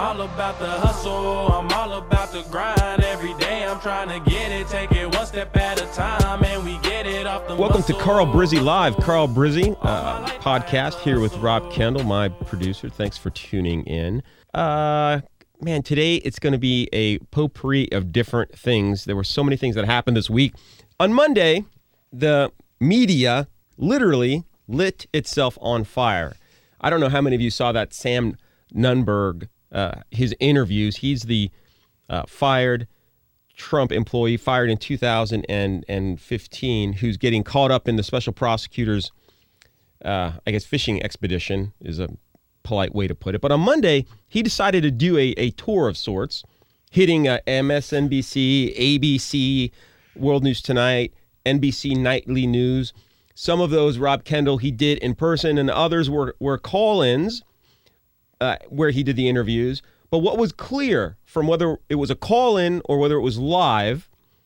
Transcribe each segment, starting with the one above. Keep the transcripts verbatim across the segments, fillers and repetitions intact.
all about the hustle, I'm all about the grind. Every day I'm trying to get it, take it one step at a time, and we get it off the Welcome muscle. to Carl Brizzy Live. Carl Brizzy, uh, podcast here with Rob Kendall, my producer. Thanks for tuning in. Uh, man, today it's going to be a potpourri of different things. There were so many things that happened this week. On Monday, the media literally lit itself on fire. I don't know how many of you saw that Sam Nunberg, uh, his interviews. He's the uh, fired Trump employee, fired in two thousand fifteen, who's getting caught up in the special prosecutor's, uh, I guess, fishing expedition is a polite way to put it. But on Monday, he decided to do a, a tour of sorts, hitting uh, M S N B C, A B C, World News Tonight, N B C Nightly News. Some of those, Rob Kendall, he did in person, and others were, were call-ins uh, where he did the interviews. But what was clear from whether it was a call-in or whether it was live,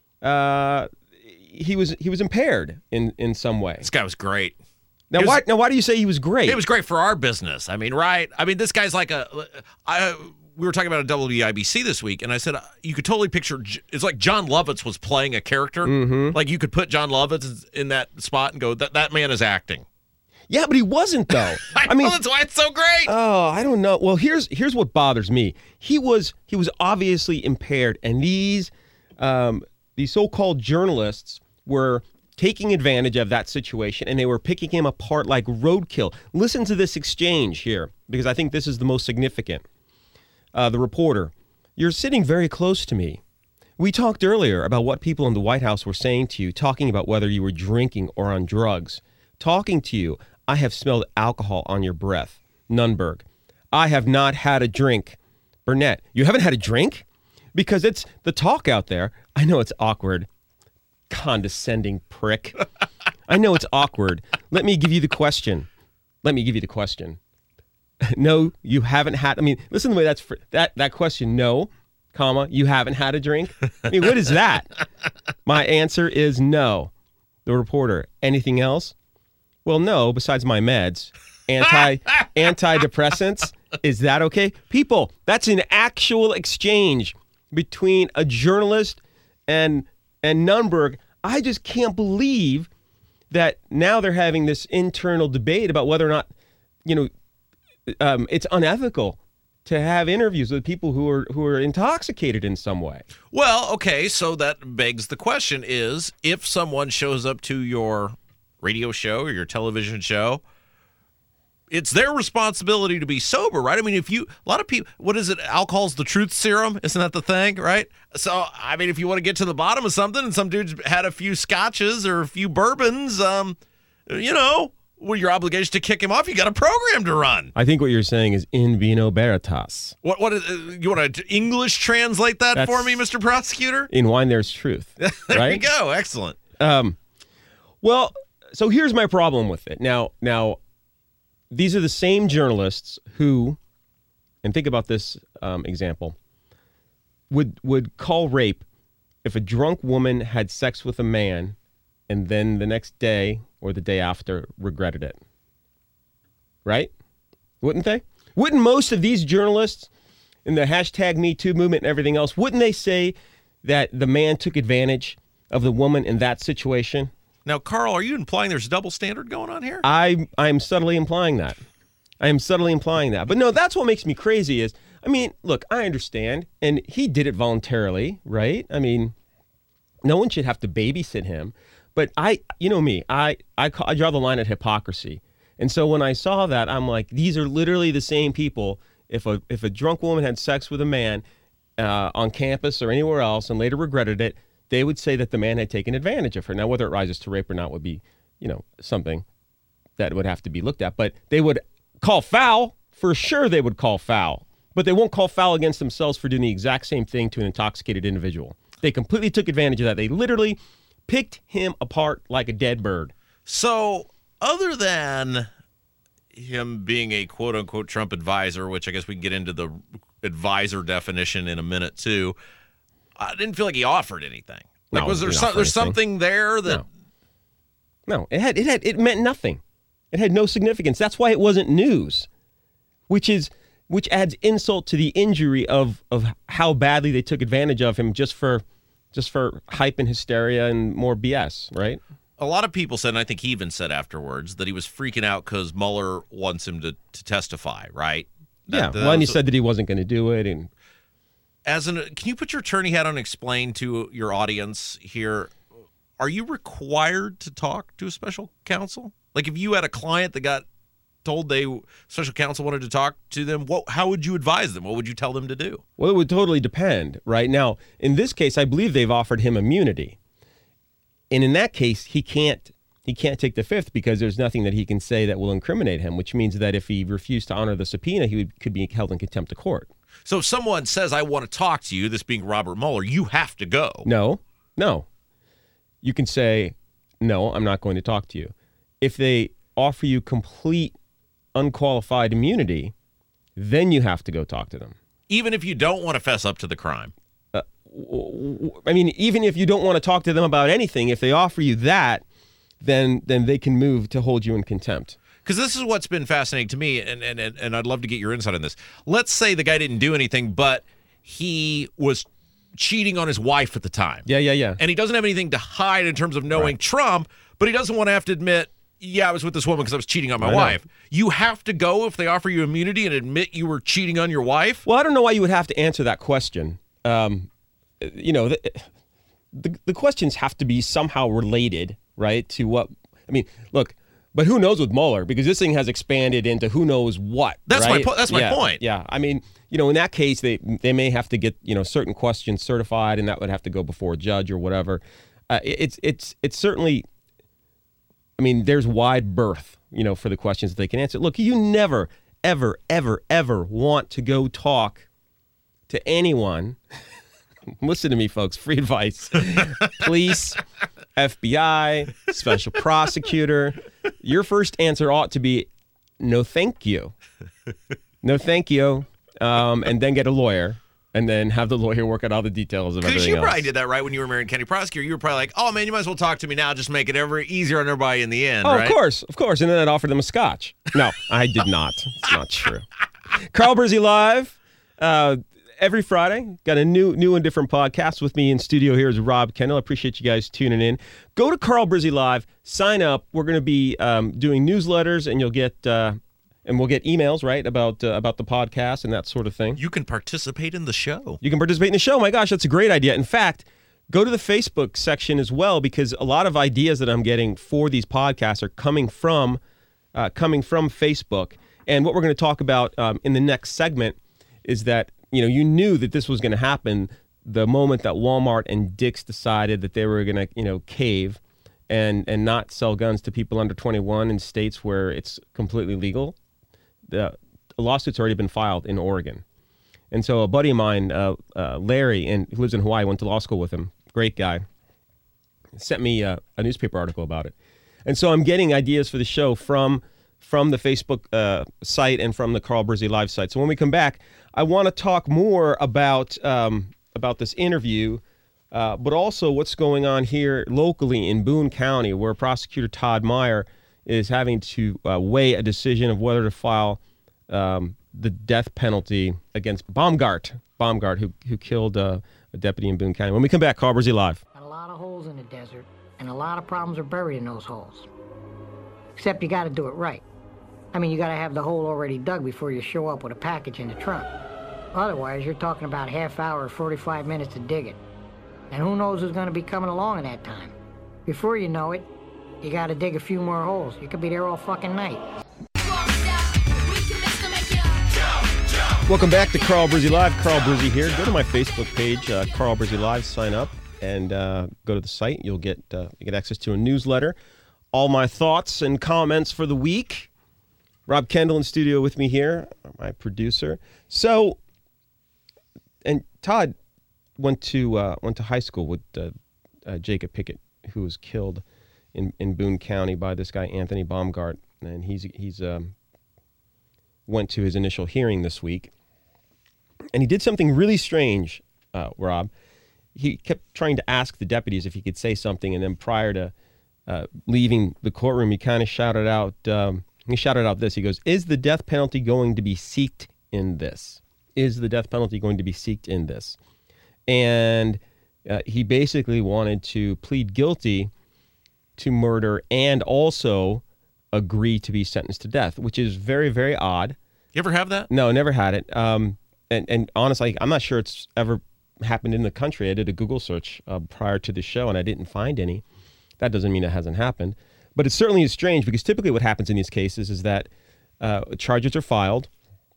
uh, he was he was impaired in, in some way. This guy was great. Now, was, why now why do you say he was great? It was great for our business. I mean, right? I mean, this guy's like a. I, we were talking about a W I B C this week, and I said uh, you could totally picture. It's like John Lovitz was playing a character. Mm-hmm. Like you could put John Lovitz in that spot and go, that that man is acting. Yeah, but he wasn't, though. I, I mean, know, that's why it's so great. Oh, I don't know. Well, here's here's what bothers me. He was he was obviously impaired, and these um, these so-called journalists were taking advantage of that situation, and they were picking him apart like roadkill. Listen to this exchange here, because I think this is the most significant. Uh, the reporter, you're sitting very close to me. We talked earlier about what people in the White House were saying to you, talking about whether you were drinking or on drugs. Talking to you, I have smelled alcohol on your breath. Nunberg, I have not had a drink. Burnett, you haven't had a drink? Because it's the talk out there. I know it's awkward. Condescending prick. I know it's awkward. Let me give you the question. Let me give you the question. No, you haven't had. I mean, listen to the way that's fr- that that question. No, comma, you haven't had a drink. I mean, what is that? My answer is no. The reporter, anything else? Well, no, besides my meds. Anti antidepressants. Is that okay? People, that's an actual exchange between a journalist and and Nunberg. I just can't believe that now they're having this internal debate about whether or not, you know, um, it's unethical to have interviews with people who are who are intoxicated in some way. Well, okay, so that begs the question is, if someone shows up to your radio show or your television show, it's their responsibility to be sober, right? I mean, if you, a lot of people, what is it? Alcohol's the truth serum. Isn't that the thing, right? So, I mean, if you want to get to the bottom of something and some dude's had a few scotches or a few bourbons, um, you know, well, your obligation to kick him off. You got a program to run. I think what you're saying is in vino veritas. What, what is, uh, you want to English translate that That's, for me, Mister Prosecutor? In wine, there's truth. There right? you go. Excellent. Um, well, so here's my problem with it. Now, now, these are the same journalists who, and think about this um, example, would would call rape if a drunk woman had sex with a man and then the next day or the day after regretted it. Right? Wouldn't they? Wouldn't most of these journalists in the hashtag Me Too movement and everything else, wouldn't they say that the man took advantage of the woman in that situation? Now, Carl, are you implying there's a double standard going on here? I I'm subtly implying that. I am subtly implying that. But no, that's what makes me crazy is, I mean, look, I understand. And he did it voluntarily, right? I mean, no one should have to babysit him. But I, you know me, I, I, I draw the line at hypocrisy. And so when I saw that, I'm like, these are literally the same people. If a if a drunk woman had sex with a man uh, on campus or anywhere else and later regretted it, they would say that the man had taken advantage of her. Now, whether it rises to rape or not would be, you know, something that would have to be looked at. But they would call foul. For sure they would call foul. But they won't call foul against themselves for doing the exact same thing to an intoxicated individual. They completely took advantage of that. They literally picked him apart like a dead bird. So other than him being a quote-unquote Trump advisor, which I guess we can get into the advisor definition in a minute too, I didn't feel like he offered anything. Like, No, was there he didn't some, offer there's anything. something there that? No. No, it had it had it meant nothing. It had no significance. That's why it wasn't news. Which is which adds insult to the injury of of how badly they took advantage of him just for just for hype and hysteria and more B S, right? A lot of people said, and I think he even said afterwards, that he was freaking out because Mueller wants him to, to testify, right? That, yeah, that well, and he was- said that he wasn't going to do it. And As an, can you put your attorney hat on and explain to your audience here, are you required to talk to a special counsel? Like if you had a client that got told they special counsel wanted to talk to them, what how would you advise them? What would you tell them to do? Well, it would totally depend, right? Now, in this case, I believe they've offered him immunity. And in that case, he can't he can't take the fifth because there's nothing that he can say that will incriminate him, which means that if he refused to honor the subpoena, he would, could be held in contempt of court. So if someone says, I want to talk to you, this being Robert Mueller, you have to go. No, no. You can say, no, I'm not going to talk to you. If they offer you complete unqualified immunity, then you have to go talk to them. Even if you don't want to fess up to the crime. I mean, even if you don't want to talk to them about anything, if they offer you that, then then they can move to hold you in contempt. Because this is what's been fascinating to me, and, and, and, and I'd love to get your insight on this. Let's say the guy didn't do anything, but he was cheating on his wife at the time. Yeah, yeah, yeah. And he doesn't have anything to hide in terms of knowing Right. Trump, but he doesn't want to have to admit, yeah, I was with this woman because I was cheating on my I know. wife. You have to go if they offer you immunity and admit you were cheating on your wife? Well, I don't know why you would have to answer that question. Um, you know, the, the the questions have to be somehow related, right, to what, I mean, look, but who knows with Mueller, because this thing has expanded into who knows what. That's my right? po- that's my yeah, point. Yeah, I mean, you know, in that case, they they may have to get, you know, certain questions certified, and that would have to go before a judge or whatever. Uh, it- it's it's it's certainly, I mean, there's wide berth, you know, for the questions that they can answer. Look, you never, ever, ever, ever want to go talk to anyone. Listen to me, folks. Free advice. Police, F B I, special prosecutor. Your first answer ought to be, no, thank you. No, thank you. Um, and then get a lawyer. And then have the lawyer work out all the details of Because everything you else. probably did that, right, when you were married county prosecutor. You were probably like, oh, man, you might as well talk to me now. Just make it ever easier on everybody in the end, Oh, right? of course, of course. And then I'd offer them a scotch. No, I did not. It's not true. Carl Brizzi Live, uh, every Friday. Got a new new and different podcast with me in studio. Here is Rob Kendall. I appreciate you guys tuning in. Go to Carl Brizzi Live, sign up. We're going to be um, doing newsletters, and you'll get uh, and we'll get emails, right, about uh, about the podcast and that sort of thing. You can participate in the show. You can participate in the show. My gosh, that's a great idea. In fact, go to the Facebook section as well, because a lot of ideas that I'm getting for these podcasts are coming from uh, coming from Facebook. And what we're going to talk about um, in the next segment is that, you know, you knew that this was going to happen the moment that Walmart and Dick's decided that they were going to, you know, cave and and not sell guns to people under twenty-one in states where it's completely legal. The a lawsuit's already been filed in Oregon. And so a buddy of mine, uh, uh, Larry, and who lives in Hawaii, went to law school with him, great guy, sent me uh, a newspaper article about it. And so I'm getting ideas for the show from from the Facebook uh, site and from the Carl Brizzi Live site. So when we come back, I want to talk more about um, about this interview, uh, but also what's going on here locally in Boone County, where Prosecutor Todd Meyer is having to uh, weigh a decision of whether to file um, the death penalty against Baumgart, Baumgart, who who killed uh, a deputy in Boone County. When we come back, Carl Brizzi Live. Got a lot of holes in the desert, and a lot of problems are buried in those holes. Except you got to do it right. I mean, you got to have the hole already dug before you show up with a package in the trunk. Otherwise, you're talking about half hour or forty-five minutes to dig it. And who knows who's going to be coming along in that time. Before you know it, you got to dig a few more holes. You could be there all fucking night. Welcome back to Carl Brizzi Live. Carl Brizzi here. Go to my Facebook page, uh, Carl Brizzi Live. Sign up and uh, go to the site. You'll get uh, you get access to a newsletter. All my thoughts and comments for the week. Rob Kendall in studio with me here, my producer. So, and Todd went to uh, went to high school with uh, uh, Jacob Pickett, who was killed in, in Boone County by this guy Anthony Baumgart, and he's he's um, went to his initial hearing this week, and he did something really strange, uh, Rob. He kept trying to ask the deputies if he could say something, and then prior to uh, leaving the courtroom, he kind of shouted out. Um, He shouted out this. He goes, "Is the death penalty going to be seeked in this? Is the death penalty going to be sought in this? And uh, he basically wanted to plead guilty to murder and also agree to be sentenced to death, which is very, very odd. You ever have that? No, never had it. Um, and, and honestly, I'm not sure it's ever happened in the country. I did a Google search uh, prior to the show, and I didn't find any. That doesn't mean it hasn't happened. But it certainly is strange, because typically what happens in these cases is that uh, charges are filed,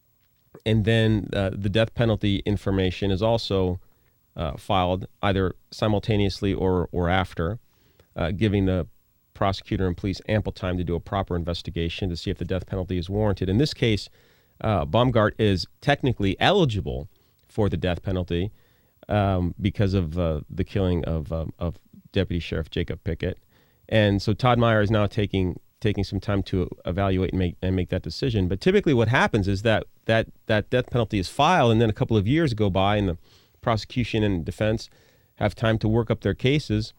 and then uh, the death penalty information is also uh, filed either simultaneously or, or after, uh, giving the prosecutor and police ample time to do a proper investigation to see if the death penalty is warranted. In this case, uh, Baumgart is technically eligible for the death penalty um, because of uh, the killing of, um, of Deputy Sheriff Jacob Pickett. And so Todd Meyer is now taking taking some time to evaluate and make and make that decision. But typically what happens is that that, that death penalty is filed, and then a couple of years go by, and the prosecution and defense have time to work up their cases.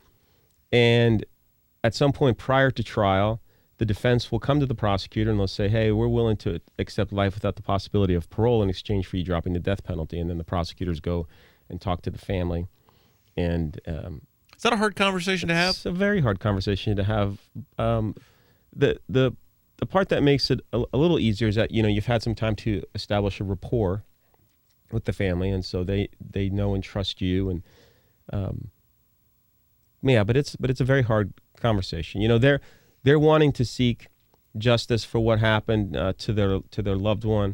And at some point prior to trial, the defense will come to the prosecutor and they'll say, hey, we're willing to accept life without the possibility of parole in exchange for you dropping the death penalty. And then the prosecutors go and talk to the family. And um, is that a hard conversation to have? It's a very hard conversation to have. Um, the the the part that makes it a, a little easier is that, you know, you've had some time to establish a rapport with the family, and so they, they know and trust you. And um, yeah, but it's but it's a very hard conversation. You know, they're they're wanting to seek justice for what happened uh, to their to their loved one,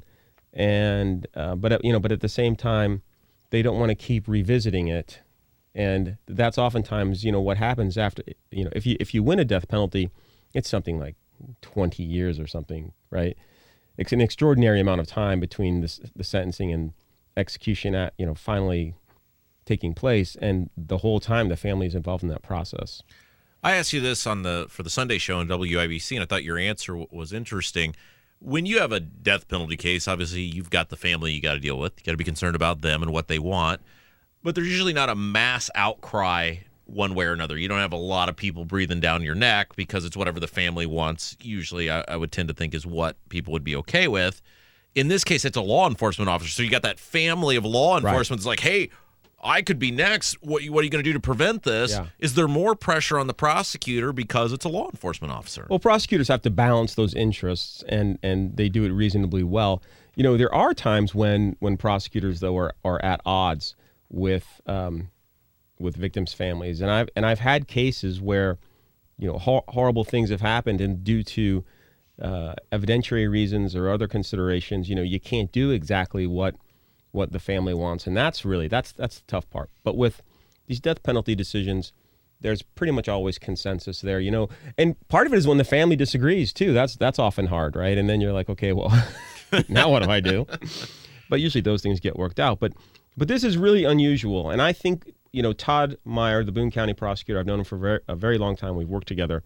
and uh, but you know, but at the same time, they don't want to keep revisiting it. And that's oftentimes, you know, what happens after, you know, if you if you win a death penalty, it's something like twenty years or something, right? It's an extraordinary amount of time between the, the sentencing and execution at, you know, finally taking place. And the whole time the family is involved in that process. I asked you this on the for the Sunday show on W I B C, and I thought your answer w- was interesting. When you have a death penalty case, obviously you've got the family you got to deal with. You got to be concerned about them and what they want. But there's usually not a mass outcry one way or another. You don't have a lot of people breathing down your neck because it's whatever the family wants. Usually, I, I would tend to think is what people would be okay with. In this case, it's a law enforcement officer. So you got that family of law enforcement that's like, hey, I could be next. What, what are you going to do to prevent this? Yeah. Is there more pressure on the prosecutor because it's a law enforcement officer? Well, prosecutors have to balance those interests, and, and they do it reasonably well. You know, there are times when, when prosecutors, though, are, are at odds with um, with victims' families, and I've and I've had cases where, you know, hor- horrible things have happened, and due to uh, evidentiary reasons or other considerations, you know, you can't do exactly what what the family wants, and that's really that's that's the tough part. But with these death penalty decisions, there's pretty much always consensus there, you know, and part of it is when the family disagrees too. That's that's often hard, right? And then you're like, okay, well, now what do I do? But usually those things get worked out. But But this is really unusual, and I think, you know, Todd Meyer, the Boone County prosecutor, I've known him for very, a very long time. We've worked together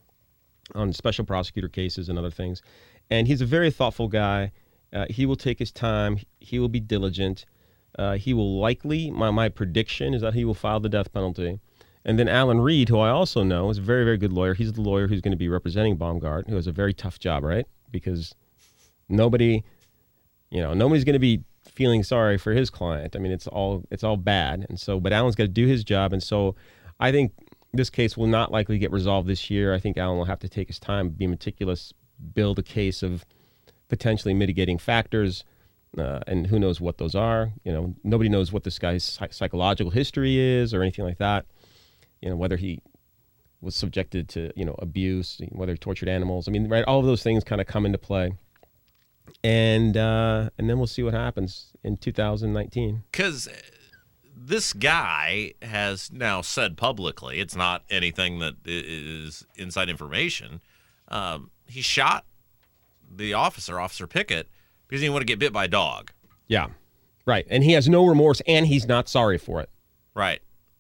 on special prosecutor cases and other things, and he's a very thoughtful guy. Uh, he will take his time. He will be diligent. Uh, he will likely, my, my prediction is that he will file the death penalty. And then Alan Reed, who I also know, is a very, very good lawyer. He's the lawyer who's going to be representing Baumgart, who has a very tough job, right? Because nobody, you know, nobody's going to be feeling sorry for his client. I mean, it's all it's all bad. And so, but Alan's got to do his job. And so I think this case will not likely get resolved this year. I think Alan will have to take his time, be meticulous, build a case of potentially mitigating factors, uh, and who knows what those are. You know, nobody knows what this guy's psych- psychological history is or anything like that. You know, whether he was subjected to, you know, abuse, whether he tortured animals. I mean, right, all of those things kind of come into play. And uh, and then we'll see what happens in two thousand nineteen. Because this guy has now said publicly, it's not anything that is inside information, um, he shot the officer, Officer Pickett, because he didn't want to get bit by a dog. Yeah, right. And he has no remorse, and he's not sorry for it. Right.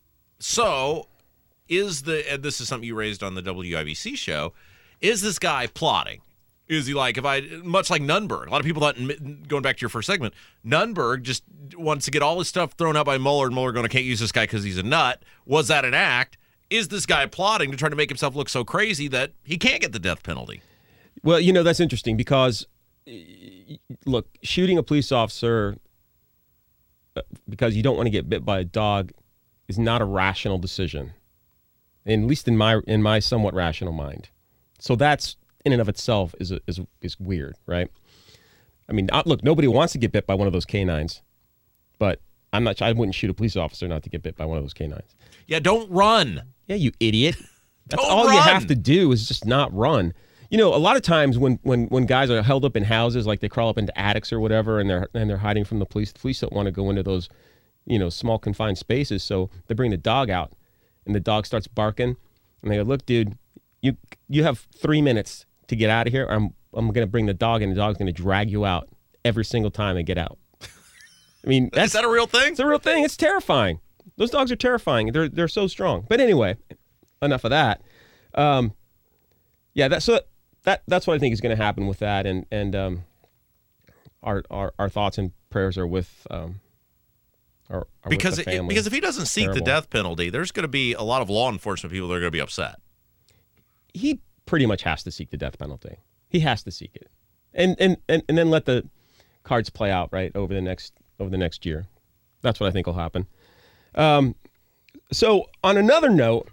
So is the, and this is something you raised on the W I B C show, is this guy plotting? Is he like, if I, much like Nunberg, a lot of people thought, going back to your first segment, Nunberg just wants to get all his stuff thrown out by Mueller, and Mueller going, I can't use this guy because he's a nut. Was that an act? Is this guy plotting to try to make himself look so crazy that he can't get the death penalty? Well, you know, that's interesting because look, shooting a police officer because you don't want to get bit by a dog is not a rational decision, and at least in my in my somewhat rational mind. So that's in and of itself is a, is is weird, right? I mean, look, nobody wants to get bit by one of those canines, but I'm not. I wouldn't shoot a police officer not to get bit by one of those canines. Yeah, don't run. Yeah, you idiot. That's Don't all run. you have to do is just not run. You know, a lot of times when, when, when guys are held up in houses, like they crawl up into attics or whatever, and they're and they're hiding from the police, the police don't want to go into those, you know, small confined spaces. So they bring the dog out, and the dog starts barking, and they go, "Look, dude, you you have three minutes to get out of here. Or I'm I'm gonna bring the dog, and the dog's gonna drag you out every single time they get out." I mean, that's Is that a real thing? It's a real thing. It's terrifying. Those dogs are terrifying. They're they're so strong. But anyway, enough of that. Um, yeah, that so that that's what I think is going to happen with that, and and um, our our our thoughts and prayers are with um, are, are because with the it, family. because if he doesn't seek Terrible. the death penalty, there's going to be a lot of law enforcement people that are going to be upset. He pretty much has to seek the death penalty. He has to seek it, and and and, and then let the cards play out right over the next over the next year. That's what I think will happen. Um, so on another note,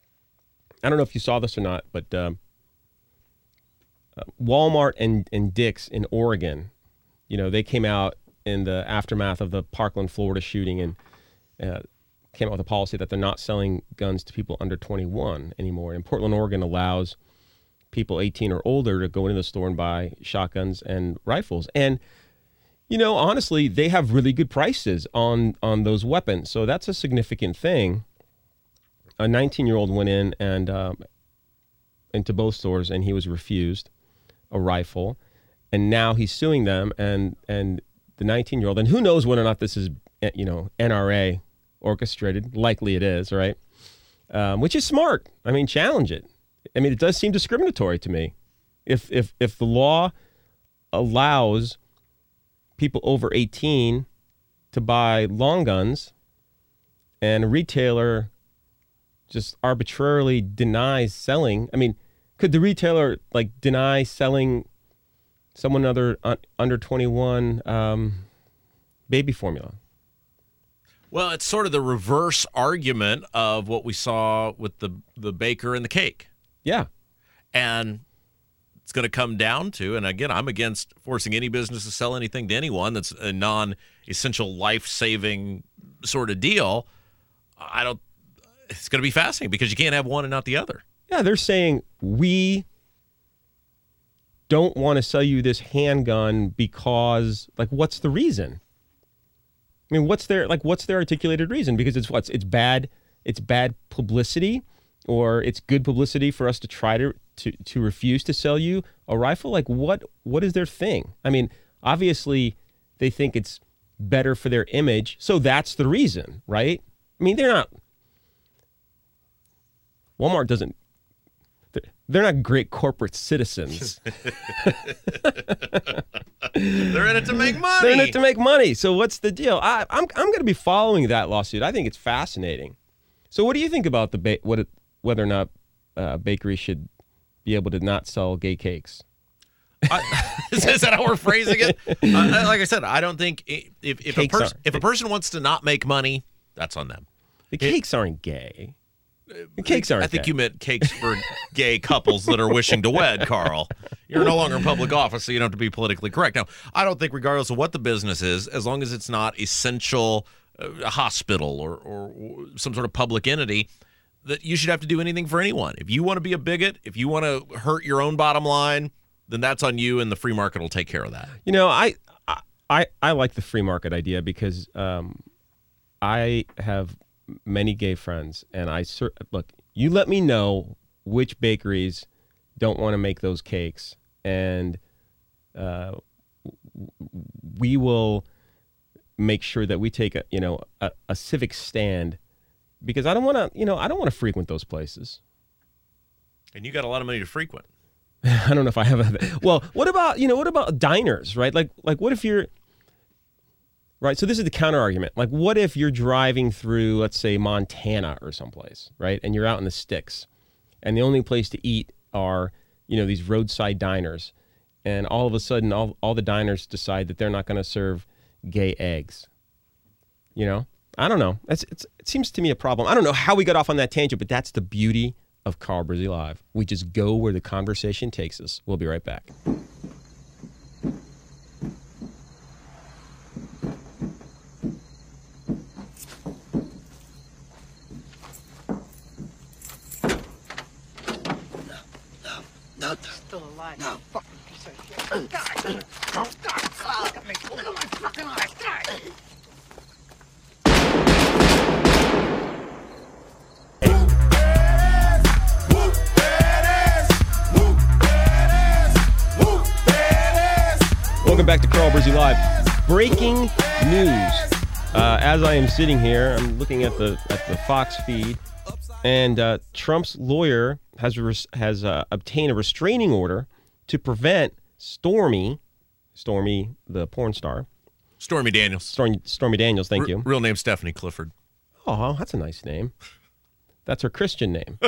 I don't know if you saw this or not, but um, uh, Walmart and, and Dick's in Oregon, you know, they came out in the aftermath of the Parkland, Florida shooting and uh, came out with a policy that they're not selling guns to people under twenty-one anymore. And Portland, Oregon allows people eighteen or older to go into the store and buy shotguns and rifles. And, you know, honestly, they have really good prices on, on those weapons. So that's a significant thing. A nineteen-year-old went in and um, into both stores, and he was refused a rifle, and now he's suing them. And and the nineteen-year-old, and who knows whether or not this is, you know, N R A orchestrated? Likely it is, right? Um, which is smart. I mean, challenge it. I mean, it does seem discriminatory to me. If if if the law allows people over eighteen to buy long guns, and a retailer just arbitrarily denies selling. I mean, could the retailer like deny selling someone other uh, under twenty-one um, baby formula? Well, it's sort of the reverse argument of what we saw with the the baker and the cake. Yeah. And it's going to come down to, and again, I'm against forcing any business to sell anything to anyone that's a non-essential life-saving sort of deal. I don't It's going to be fascinating because you can't have one and not the other. Yeah, they're saying we don't want to sell you this handgun because, like, what's the reason? I mean, what's their like? What's their articulated reason? Because it's what's it's bad. It's bad publicity, or it's good publicity for us to try to to to refuse to sell you a rifle. Like, what what is their thing? I mean, obviously, they think it's better for their image, so that's the reason, right? I mean, they're not. Walmart doesn't, they're not great corporate citizens. They're in it to make money. They're in it to make money. So what's the deal? I, I'm I'm going to be following that lawsuit. I think it's fascinating. So what do you think about the ba- what it, whether or not uh, bakeries should be able to not sell gay cakes? I, is that how we're phrasing it? Uh, like I said, I don't think if if a, pers- if a person wants to not make money, that's on them. The cakes it, aren't gay. The cakes aren't I think gay. you meant cakes for gay couples that are wishing to wed, Carl. You're no longer in public office, so you don't have to be politically correct. Now, I don't think regardless of what the business is, as long as it's not essential, uh, a hospital or, or some sort of public entity, that you should have to do anything for anyone. If you want to be a bigot, if you want to hurt your own bottom line, then that's on you, and the free market will take care of that. You know, I I, I like the free market idea because um, I have many gay friends, and I sur- look. You let me know which bakeries don't want to make those cakes, and uh, we will make sure that we take a you know a, a civic stand, because I don't want to you know I don't want to frequent those places. And you got a lot of money to frequent. I don't know if I have a well. What about you know what about diners, right? Like like what if you're right? So this is the counter argument. Like, what if you're driving through, let's say, Montana or someplace, right? And you're out in the sticks, and the only place to eat are, you know, these roadside diners. and all of a sudden, all all the diners decide that they're not going to serve gay eggs. You know, I don't know. It's, it's it seems to me a problem. I don't know how we got off on that tangent, but that's the beauty of Carl Brizzy Live. We just go where the conversation takes us. We'll be right back. No, still alive. No. Fucking piece of shit. God. Oh, God. Look at me. Look at my fucking eyes. God. Welcome back to Carl Brizzy Live. Breaking news. Uh, as I am sitting here, I'm looking at the at the Fox feed, and uh, Trump's lawyer has res- has uh, obtained a restraining order to prevent Stormy, Stormy the porn star, Stormy Daniels. Stormy, Stormy Daniels. Thank R- you. Real name Stephanie Clifford. Oh, that's a nice name. That's her Christian name.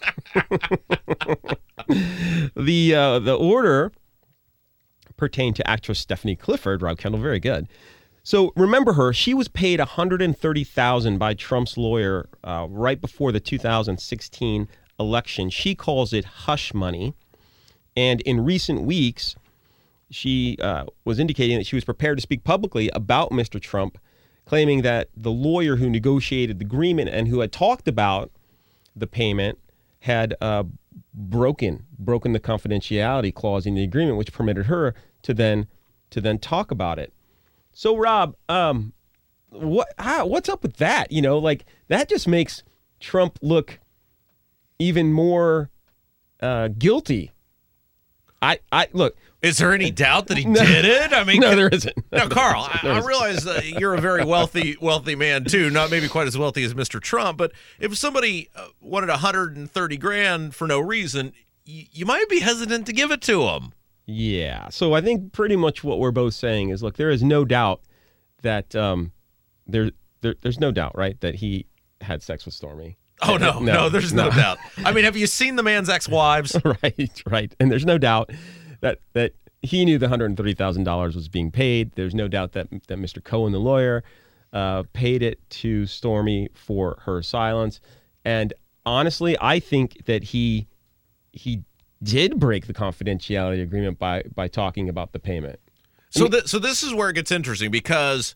the uh, the order pertained to actress Stephanie Clifford. Rob Kendall, very good. So remember her. She was paid one hundred thirty thousand dollars by Trump's lawyer uh, right before the two thousand sixteen election. She calls it hush money. And in recent weeks, she uh, was indicating that she was prepared to speak publicly about Mister Trump, claiming that the lawyer who negotiated the agreement and who had talked about the payment had uh, broken broken the confidentiality clause in the agreement, which permitted her to then to then talk about it. So, Rob, um, what how, what's up with that? You know, like that just makes Trump look even more uh, guilty. I, I look. Is there any doubt that he no, did it? I mean, no, there isn't. No, Carl, I, I realize uh, you're a very wealthy, wealthy man too. Not maybe quite as wealthy as Mister Trump, but if somebody uh, wanted one hundred thirty grand for no reason, y- you might be hesitant to give it to him. Yeah. So I think pretty much what we're both saying is, look, there is no doubt that um, there, there, there's no doubt, right, that he had sex with Stormy. Oh, no, no, no there's no. no doubt. I mean, have you seen the man's ex-wives? Right, right. And there's no doubt that that he knew the one hundred thirty thousand dollars was being paid. There's no doubt that, that Mister Cohen, the lawyer, uh, paid it to Stormy for her silence. And honestly, I think that he he did break the confidentiality agreement by by talking about the payment. So, th- so this is where it gets interesting, because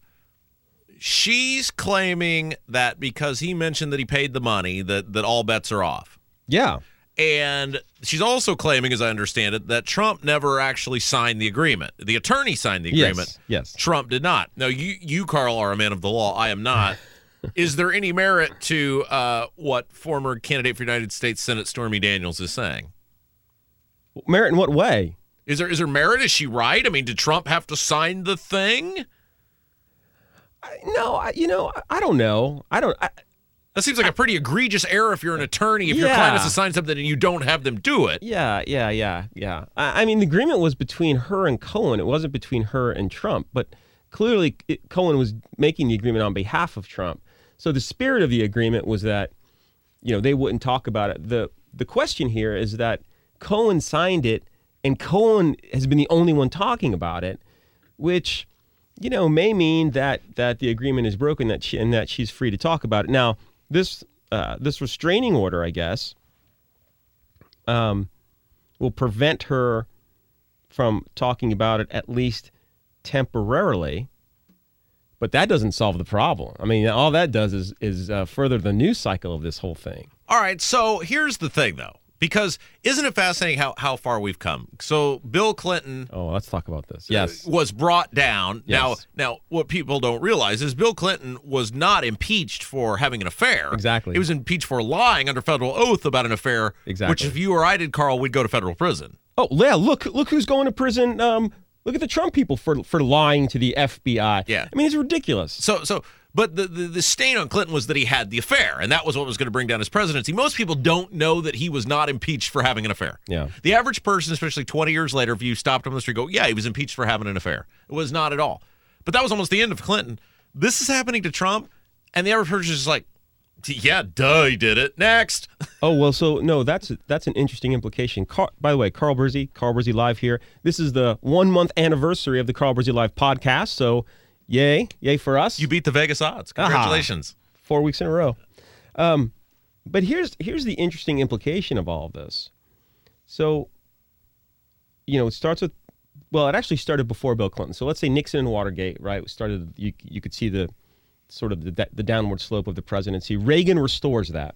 she's claiming that because he mentioned that he paid the money, that, that all bets are off. Yeah. And she's also claiming, as I understand it, that Trump never actually signed the agreement. The attorney signed the agreement. Yes. yes. Trump did not. Now, you, you, Carl, are a man of the law. I am not. Is there any merit to uh, what former candidate for United States Senate Stormy Daniels is saying? Merit in what way? Is there is there merit? Is she right? I mean, did Trump have to sign the thing? I, no, I, you know, I, I don't know. I don't. I, that seems like a pretty egregious error if you're an attorney, if yeah. your client has to sign something and you don't have them do it. Yeah, yeah, yeah, yeah. I, I mean, the agreement was between her and Cohen. It wasn't between her and Trump. But clearly, it, Cohen was making the agreement on behalf of Trump. So the spirit of the agreement was that, you know, they wouldn't talk about it. The The question here is that Cohen signed it, and Cohen has been the only one talking about it, which, you know, may mean that that the agreement is broken, that she, and that she's free to talk about it. Now, this uh, this restraining order, I guess, um, will prevent her from talking about it, at least temporarily. But that doesn't solve the problem. I mean, all that does is is uh, further the news cycle of this whole thing. All right, so here's the thing, though. Because isn't it fascinating how, how far we've come? So Bill Clinton oh, let's talk about this. Yes. was brought down. Yes. Now, now, what people don't realize is Bill Clinton was not impeached for having an affair. Exactly. He was impeached for lying under federal oath about an affair. Exactly. Which, if you or I did, Carl, we'd go to federal prison. Oh, yeah. Look, look who's going to prison. Um, look at the Trump people for for lying to the F B I. Yeah. I mean, it's ridiculous. So, so. But the, the, the stain on Clinton was that he had the affair, and that was what was going to bring down his presidency. Most people don't know that he was not impeached for having an affair. Yeah. The average person, especially twenty years later, if you stopped him on the street, go, yeah, he was impeached for having an affair. It was not at all. But that was almost the end of Clinton. This is happening to Trump, and the average person is just like, Yeah, duh, he did it. Next. Oh, well, so, no, that's that's an interesting implication. Car- by the way, Carl Brizzi, Carl Brizzi Live here. This is the one-month anniversary of the Carl Brizzi Live podcast, so yay, yay for us. You beat the Vegas odds. Congratulations. Aha. Four weeks in a row. Um, but here's here's the interesting implication of all of this. So, you know, it starts with, well, it actually started before Bill Clinton. So let's say Nixon and Watergate, right? It started, you, you could see the sort of the, the downward slope of the presidency. Reagan restores that.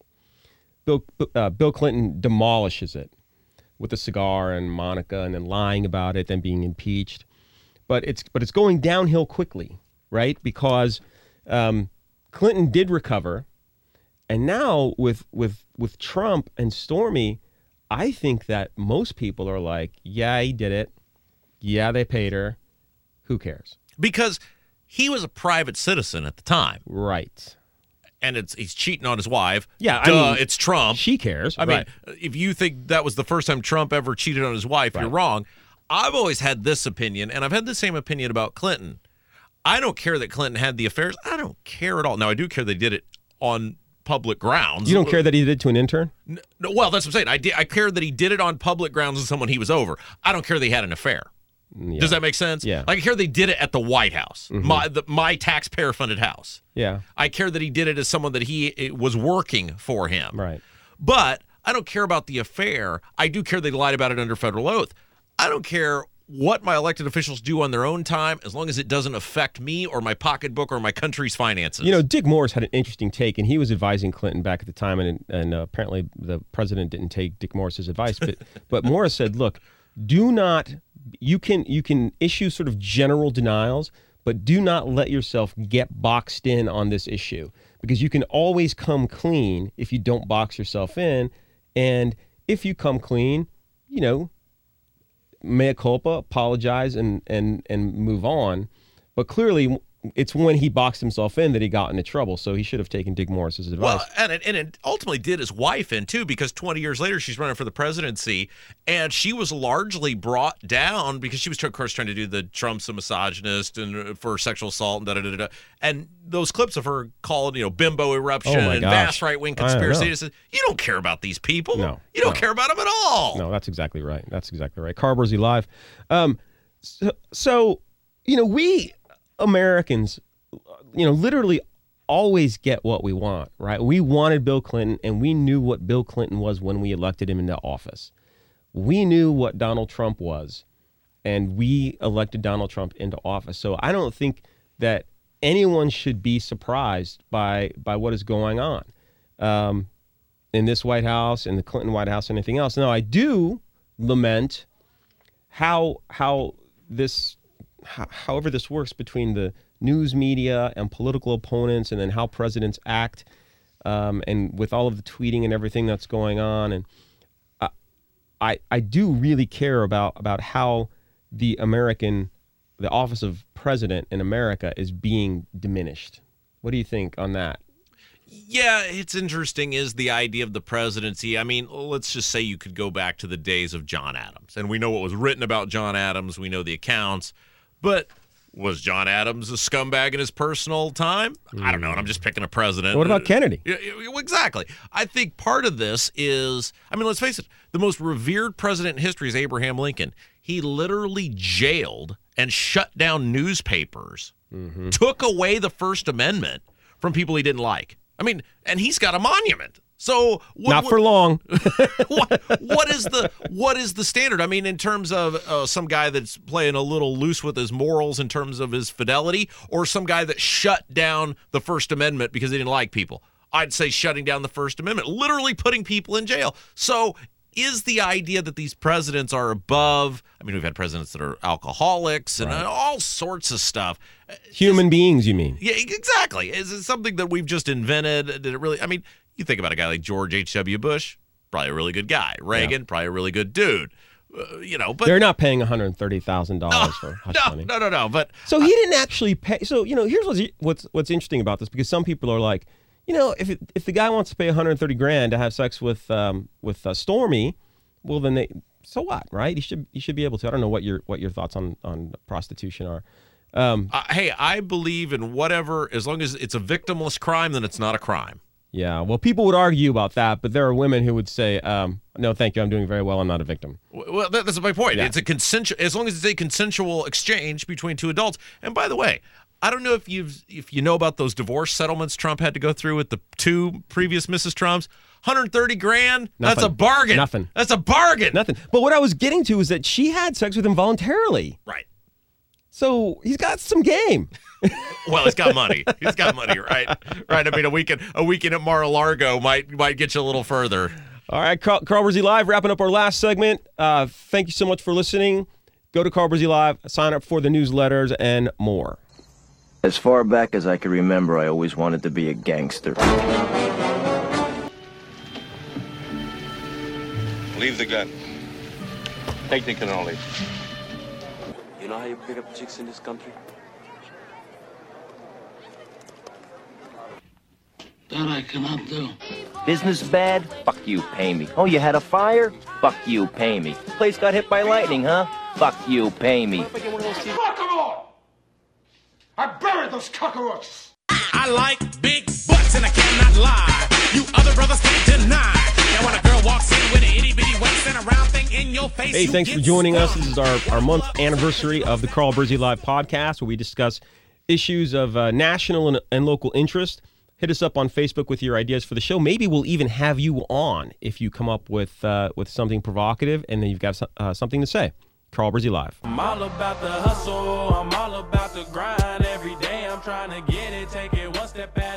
Bill, uh, Bill Clinton demolishes it with a cigar and Monica and then lying about it, then being impeached. But it's but it's going downhill quickly, right? Because um, Clinton did recover. And now with with with Trump and Stormy, I think that most people are like, yeah, he did it. Yeah, they paid her. Who cares? Because he was a private citizen at the time. Right. And it's he's cheating on his wife. Yeah, Duh, I mean, it's Trump. She cares. I right. mean, if you think that was the first time Trump ever cheated on his wife, Right. you're wrong. I've always had this opinion, and I've had the same opinion about Clinton. I don't care that Clinton had the affairs. I don't care at all. Now, I do care they did it on public grounds. You don't care that he did it to an intern? No, well, that's what I'm saying. I, did, I care that he did it on public grounds with someone he was over. I don't care they had an affair. Yeah. Does that make sense? Yeah. Like, I care they did it at the White House, Mm-hmm. my the, my taxpayer-funded house. Yeah. I care that he did it as someone that he it was working for him. Right. But I don't care about the affair. I do care they lied about it under federal oath. I don't care what my elected officials do on their own time as long as it doesn't affect me or my pocketbook or my country's finances. You know, Dick Morris had an interesting take, and he was advising Clinton back at the time, and and uh, apparently the president didn't take Dick Morris's advice. But but Morris said, look, do not, you can you can issue sort of general denials, but do not let yourself get boxed in on this issue, because you can always come clean if you don't box yourself in. And if you come clean, you know, mea culpa, apologize, and and and move on. But clearly, it's when he boxed himself in that he got into trouble. So he should have taken Dick Morris's advice. Well, and it, and it ultimately did his wife in, too, because twenty years later, she's running for the presidency, and she was largely brought down because she was, of course, trying to do the Trump's a misogynist and for sexual assault and da-da-da-da. And those clips of her called, you know, bimbo eruption Oh, my and gosh. vast right-wing I don't conspiracy. know. It says, you don't care about these people. No, You don't no. care about them at all. No, that's exactly right. That's exactly right. Carl Brizzi Live. Um, so, so, you know, we Americans, you know, literally always get what we want, right? We wanted Bill Clinton, and we knew what Bill Clinton was when we elected him into office. We knew what Donald Trump was, and we elected Donald Trump into office. So I don't think that anyone should be surprised by by what is going on um, in this White House, in the Clinton White House, and anything else. Now, I do lament how how this, how, however this works between the news media and political opponents, and then how presidents act, um, and with all of the tweeting and everything that's going on. And I, I, I do really care about about how the American, the office of president in America is being diminished. What do you think on that? Yeah, it's interesting is the idea of the presidency. I mean, let's just say you could go back to the days of John Adams, and we know what was written about John Adams. We know the accounts, but was John Adams a scumbag in his personal time? I don't know. And I'm just picking a president. What about Kennedy? Yeah, yeah, exactly. I think part of this is, I mean, let's face it, the most revered president in history is Abraham Lincoln. He literally jailed and shut down newspapers, Mm-hmm. took away the First Amendment from people he didn't like. I mean, and he's got a monument. So what, Not for long. what, what is the what is the standard? I mean, in terms of uh, some guy that's playing a little loose with his morals in terms of his fidelity, or some guy that shut down the First Amendment because he didn't like people? I'd say shutting down the First Amendment, literally putting people in jail. So is the idea that these presidents are above? I mean, we've had presidents that are alcoholics and Right. all sorts of stuff. Human beings, you mean? Yeah, exactly. Is it something that we've just invented? Did it really? I mean, you think about a guy like George H W. Bush, probably a really good guy. Reagan, probably a really good dude. Uh, you know, but They're not paying one hundred thirty thousand dollars for hush no, money. no, no, no. But So he didn't actually pay. So, you know, here's what's what's what's interesting about this, because some people are like, you know, if it, if the guy wants to pay one hundred thirty grand to have sex with um with uh, Stormy, well then they so what, right? He should he should be able to. I don't know what your what your thoughts on on prostitution are. Um, uh, hey, I believe in whatever, as long as it's a victimless crime, then it's not a crime. Yeah, well, people would argue about that, but there are women who would say, um, no, thank you, I'm doing very well, I'm not a victim. Well, that, that's my point. Yeah. It's a consensual, as long as it's a consensual exchange between two adults. And by the way, I don't know if you've if you know about those divorce settlements Trump had to go through with the two previous Missus Trumps. one hundred thirty grand. Nothing. That's a bargain. Nothing. That's a bargain. Nothing. But what I was getting to is that she had sex with him voluntarily. Right. So he's got some game. Well, he's got money. He's got money, right? Right. I mean, a weekend a weekend at Mar-a-Lago might might get you a little further. All right, Carl, Carl Brizzi Live, wrapping up our last segment. Uh, thank you so much for listening. Go to Carl Brizzi Live, sign up for the newsletters, and more. As far back as I can remember, I always wanted to be a gangster. Leave the gun. Take the cannoli. You know how you pick up chicks in this country? That I cannot do. Business bad? Fuck you, pay me. Oh, you had a fire? Fuck you, pay me. Place got hit by lightning, huh? Fuck you, pay me. Fuck them all! I buried those cockroaches! I like big butts and I cannot lie. You other brothers can't deny. Now when a girl walks in with an itty bitty waist and a round thing in your face. Hey, you thanks get for joining us. stung. This is our, our month anniversary of the Carl Brizzi Live podcast, where we discuss issues of uh, national and, and local interest. Hit us up on Facebook with your ideas for the show. Maybe we'll even have you on if you come up with uh, with something provocative and then you've got uh, something to say. Carl Brizzi Live. I'm all about the hustle. I'm all about the grind. Every day I'm trying to get it, take it one step at